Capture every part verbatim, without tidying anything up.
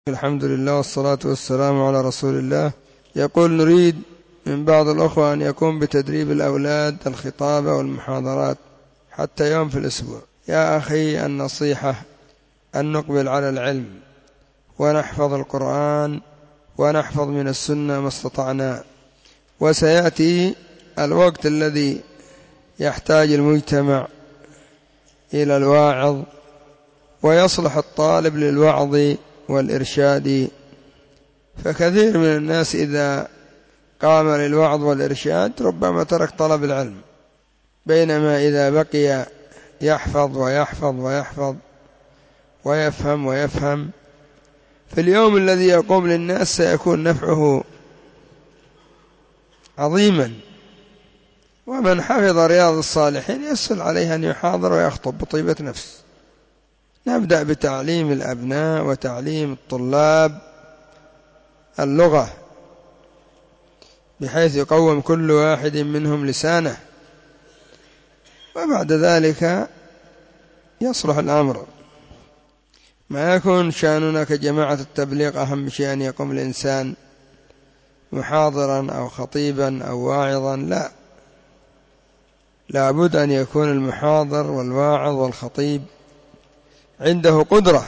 الحمد لله والصلاة والسلام على رسول الله. يقول: نريد من بعض الأخوة أن يقوم بتدريب الأولاد الخطابة والمحاضرات حتى يوم في الأسبوع. يا أخي، النصيحة أن نقبل على العلم ونحفظ القرآن ونحفظ من السنة ما استطعنا، وسيأتي الوقت الذي يحتاج المجتمع إلى الواعظ، ويصلح الطالب للوعظ والإرشاد. فكثير من الناس إذا قام للوعظ والإرشاد ربما ترك طلب العلم، بينما إذا بقي يحفظ ويحفظ ويحفظ ويفهم ويفهم في اليوم الذي يقوم للناس سيكون نفعه عظيما. ومن حفظ رياض الصالحين يسهل عليه أن يحاضر ويخطب بطيبة نفس. نبدأ بتعليم الأبناء وتعليم الطلاب اللغة بحيث يقوم كل واحد منهم لسانه، وبعد ذلك يصلح الأمر. ما يكون شأننا كجماعة التبليغ أهم شيء أن يقوم الإنسان محاضرا أو خطيبا أو واعظا، لا، لابد أن يكون المحاضر والواعظ والخطيب عنده قدرة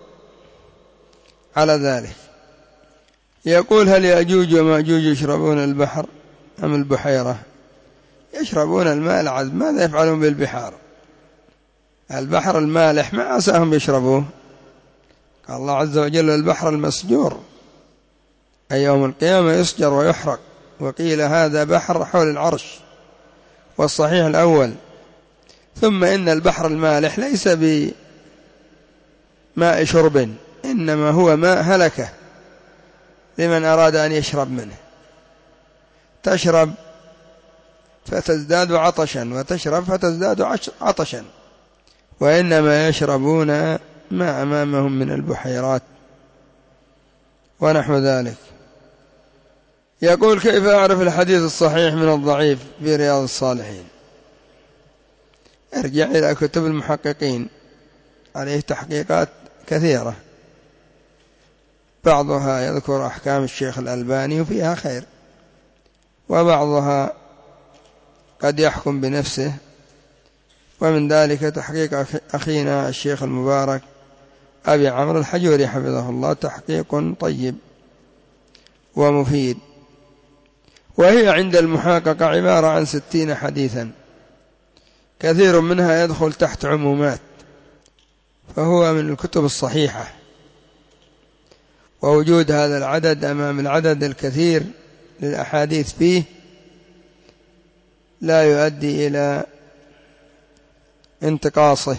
على ذلك. يقول: هل يأجوج ومأجوج يشربون البحر أم البحيرة؟ يشربون الماء العذب. ماذا يفعلون بالبحار؟ البحر المالح ما عساهم يشربوه. قال الله عز وجل: البحر المسجور، أي يوم القيامة يسجر ويحرق. وقيل هذا بحر حول العرش، والصحيح الأول. ثم إن البحر المالح ليس بماء شرب، إنما هو ماء هلكة لمن أراد أن يشرب منه. تشرب فتزداد عطشا، وتشرب فتزداد عطشا، وإنما يشربون ما أمامهم من البحيرات ونحو ذلك. يقول: كيف أعرف الحديث الصحيح من الضعيف في رياض الصالحين؟ ارجع إلى كتب المحققين، عليه تحقيقات كثيرة، بعضها يذكر أحكام الشيخ الألباني وفيها خير، وبعضها قد يحكم بنفسه. ومن ذلك تحقيق أخينا الشيخ المبارك أبي عمرو الحجوري حفظه الله، تحقيق طيب ومفيد. وهي عند المحقق عبارة عن ستين حديثا، كثير منها يدخل تحت عمومات، فهو من الكتب الصحيحة. ووجود هذا العدد أمام العدد الكثير للأحاديث فيه لا يؤدي إلى انتقاصه.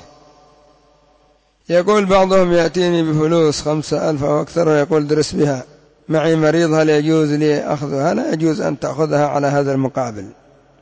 يقول بعضهم: يأتيني بفلوس خمسة ألف أو أكثر ويقول درس بها، معي مريض، هل يجوز لي أخذها؟ لا يجوز أن تأخذها على هذا المقابل.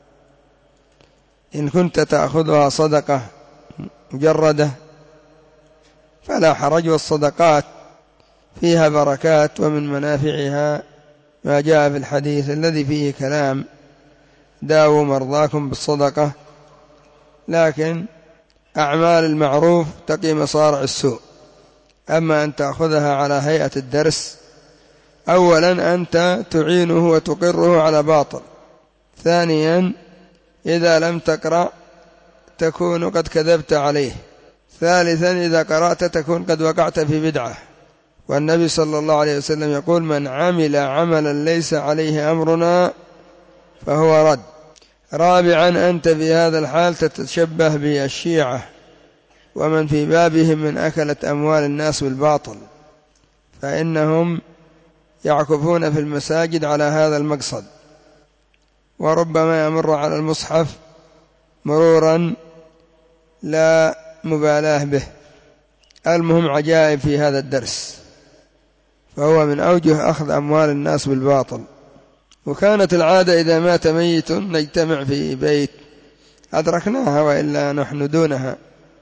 إن كنت تأخذها صدقة مجردة فلا حرج، والصدقات فيها بركات، ومن منافعها ما جاء في الحديث الذي فيه كلام: داووا مرضاكم بالصدقة. لكن أعمال المعروف تقي مصارع السوء. أما أن تأخذها على هيئة الدرس، أولا أنت تعينه وتقره على باطل، ثانيا إذا لم تقرأ تكون قد كذبت عليه، ثالثا إذا قرأت تكون قد وقعت في بدعة، والنبي صلى الله عليه وسلم يقول: من عمل عملا ليس عليه أمرنا فهو رد. رابعا أنت في هذا الحال تتشبه بالشيعة ومن في بابهم من أكلة أموال الناس بالباطل، فإنهم يعكفون في المساجد على هذا المقصد، وربما يمر على المصحف مرورا لا مبالاة به. المهم عجائب في هذا الدرس، فهو من أوجه أخذ أموال الناس بالباطل. وكانت العادة إذا مات ميت نجتمع في بيت، أدركناها وإلا نحن دونها،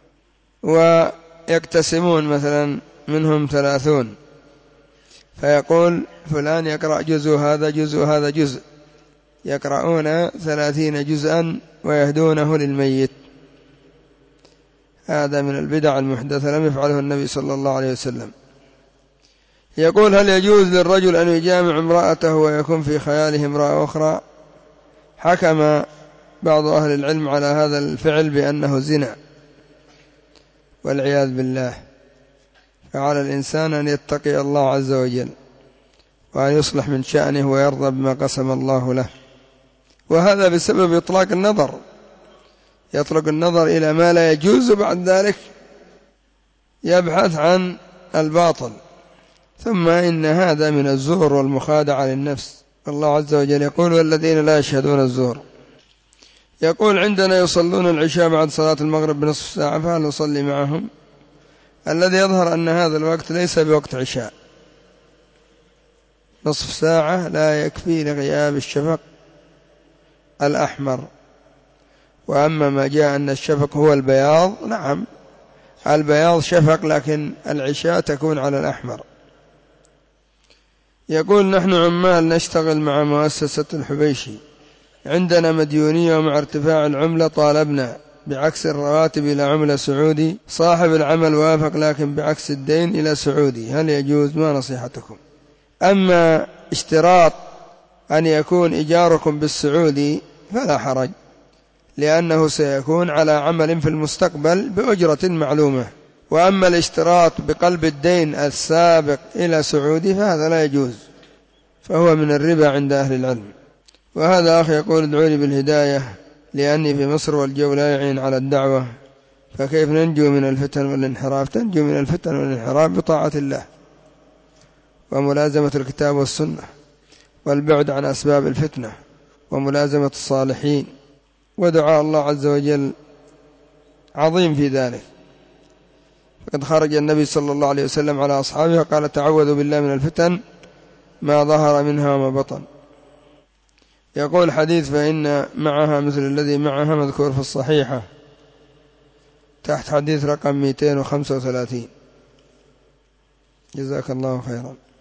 ويقتسمون مثلا منهم ثلاثون، فيقول فلان يقرأ جزء، هذا جزء، هذا جزء، يقرؤون ثلاثين جزءا ويهدونه للميت. هذا من البدع المحدثة لم يفعله النبي صلى الله عليه وسلم. يقول: هل يجوز للرجل أن يجامع امرأته ويكون في خياله امرأة أخرى؟ حكم بعض أهل العلم على هذا الفعل بأنه زنا والعياذ بالله، فعلى الإنسان أن يتقي الله عز وجل وأن يصلح من شأنه ويرضى بما قسم الله له، وهذا بسبب إطلاق النظر، يطلق النظر إلى ما لا يجوز، بعد ذلك يبحث عن الباطل. ثم إن هذا من الزور والمخادعة للنفس. الله عز وجل يقول: والذين لا يشهدون الزور. يقول: عندنا يصلون العشاء بعد صلاة المغرب بنصف ساعة، فهل نصلي معهم؟ الذي يظهر أن هذا الوقت ليس بوقت عشاء، نصف ساعة لا يكفي لغياب الشفق الأحمر. وأما ما جاء أن الشفق هو البياض، نعم البياض شفق، لكن العشاء تكون على الأحمر. يقول: نحن عمال نشتغل مع مؤسسة الحبيشي، عندنا مديونية، ومع ارتفاع العملة طالبنا بعكس الرواتب إلى عملة سعودي. صاحب العمل وافق، لكن بعكس الدين إلى سعودي. هل يجوز؟ ما نصيحتكم؟ أما اشتراط أن يكون إيجاركم بالسعودي فلا حرج، لأنه سيكون على عمل في المستقبل بأجرة معلومة. وأما الاشتراط بقلب الدين السابق إلى سعودي فهذا لا يجوز، فهو من الربا عند أهل العلم. وهذا أخي يقول: ادعوا لي بالهداية لأني في مصر والجو لا يعين على الدعوة، فكيف ننجو من الفتن والانحراف؟ تنجو من الفتن والانحراف بطاعة الله وملازمة الكتاب والسنة، والبعد عن أسباب الفتنة، وملازمة الصالحين، ودعاء الله عز وجل عظيم في ذلك. فقد خرج النبي صلى الله عليه وسلم على أصحابه قال: تعوذوا بالله من الفتن ما ظهر منها وما بطن. يقول: حديث فإن معها مثل الذي معها مذكور في الصحيحة تحت حديث رقم مئتين وخمسة وثلاثين. جزاك الله خيرا.